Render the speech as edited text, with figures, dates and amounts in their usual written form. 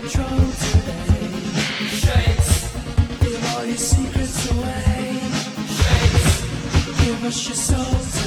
control today. Shakes. Give all your secrets away. Shakes. Give us your soul.